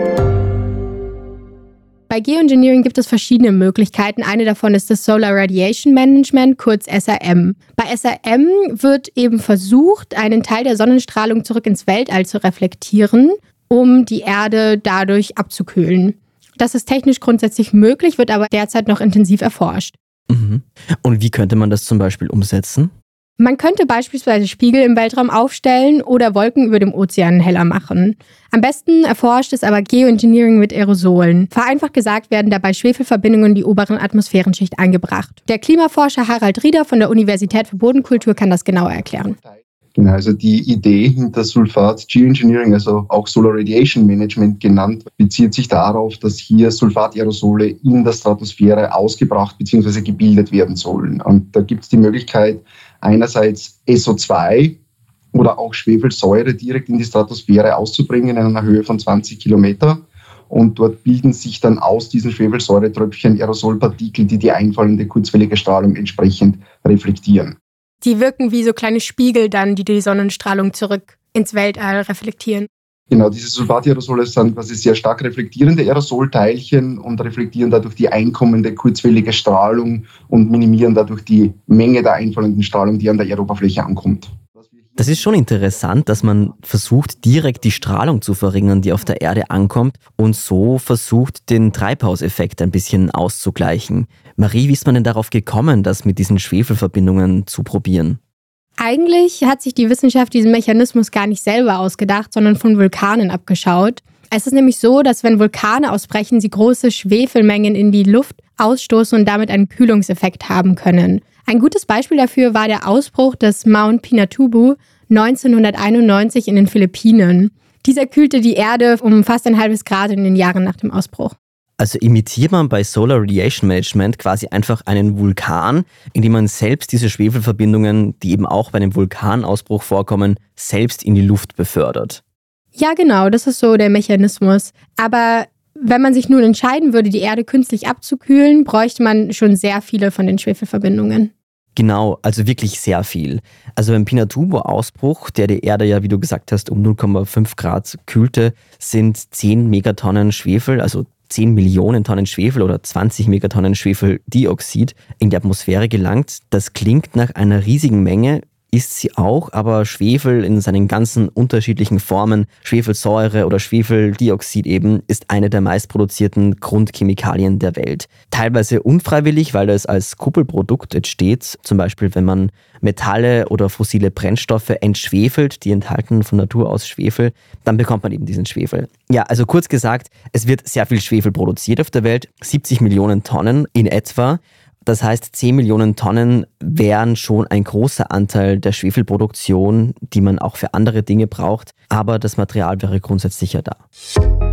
Bei Geoengineering gibt es verschiedene Möglichkeiten. Eine davon ist das Solar Radiation Management, kurz SRM. Bei SRM wird eben versucht, einen Teil der Sonnenstrahlung zurück ins Weltall zu reflektieren, um die Erde dadurch abzukühlen. Das ist technisch grundsätzlich möglich, wird aber derzeit noch intensiv erforscht. Mhm. Und wie könnte man das zum Beispiel umsetzen? Man könnte beispielsweise Spiegel im Weltraum aufstellen oder Wolken über dem Ozean heller machen. Am besten erforscht ist aber Geoengineering mit Aerosolen. Vereinfacht gesagt werden dabei Schwefelverbindungen in die oberen Atmosphärenschicht eingebracht. Der Klimaforscher Harald Rieder von der Universität für Bodenkultur kann das genauer erklären. Genau, also die Idee hinter Sulfat Geoengineering, also auch Solar Radiation Management genannt, bezieht sich darauf, dass hier Sulfat-Aerosole in der Stratosphäre ausgebracht bzw. gebildet werden sollen. Und da gibt es die Möglichkeit, einerseits SO2 oder auch Schwefelsäure direkt in die Stratosphäre auszubringen in einer Höhe von 20 Kilometer. Und dort bilden sich dann aus diesen Schwefelsäuretröpfchen Aerosolpartikel, die die einfallende kurzwellige Strahlung entsprechend reflektieren. Die wirken wie so kleine Spiegel dann, die die Sonnenstrahlung zurück ins Weltall reflektieren. Genau, diese Sulfat-Aerosole sind quasi sehr stark reflektierende Aerosolteilchen und reflektieren dadurch die einkommende kurzwellige Strahlung und minimieren dadurch die Menge der einfallenden Strahlung, die an der Erdoberfläche ankommt. Das ist schon interessant, dass man versucht, direkt die Strahlung zu verringern, die auf der Erde ankommt und so versucht, den Treibhauseffekt ein bisschen auszugleichen. Marie, wie ist man denn darauf gekommen, das mit diesen Schwefelverbindungen zu probieren? Eigentlich hat sich die Wissenschaft diesen Mechanismus gar nicht selber ausgedacht, sondern von Vulkanen abgeschaut. Es ist nämlich so, dass wenn Vulkane ausbrechen, sie große Schwefelmengen in die Luft ausstoßen und damit einen Kühlungseffekt haben können. Ein gutes Beispiel dafür war der Ausbruch des Mount Pinatubo 1991 in den Philippinen. Dieser kühlte die Erde um fast 0,5 Grad in den Jahren nach dem Ausbruch. Also imitiert man bei Solar Radiation Management quasi einfach einen Vulkan, indem man selbst diese Schwefelverbindungen, die eben auch bei einem Vulkanausbruch vorkommen, selbst in die Luft befördert. Ja, genau, das ist so der Mechanismus. Aber wenn man sich nun entscheiden würde, die Erde künstlich abzukühlen, bräuchte man schon sehr viele von den Schwefelverbindungen. Genau, also wirklich sehr viel. Also beim Pinatubo-Ausbruch, der die Erde ja, wie du gesagt hast, um 0,5 Grad kühlte, sind 10 Megatonnen Schwefel, also 10 Millionen Tonnen Schwefel oder 20 Megatonnen Schwefeldioxid in die Atmosphäre gelangt. Das klingt nach einer riesigen Menge, ist sie auch, aber Schwefel in seinen ganzen unterschiedlichen Formen, Schwefelsäure oder Schwefeldioxid eben, ist eine der meistproduzierten Grundchemikalien der Welt. Teilweise unfreiwillig, weil es als Kuppelprodukt entsteht, zum Beispiel wenn man Metalle oder fossile Brennstoffe entschwefelt, die enthalten von Natur aus Schwefel, dann bekommt man eben diesen Schwefel. Ja, also kurz gesagt, es wird sehr viel Schwefel produziert auf der Welt, 70 Millionen Tonnen in etwa. Das heißt, 10 Millionen Tonnen wären schon ein großer Anteil der Schwefelproduktion, die man auch für andere Dinge braucht. Aber das Material wäre grundsätzlich ja da.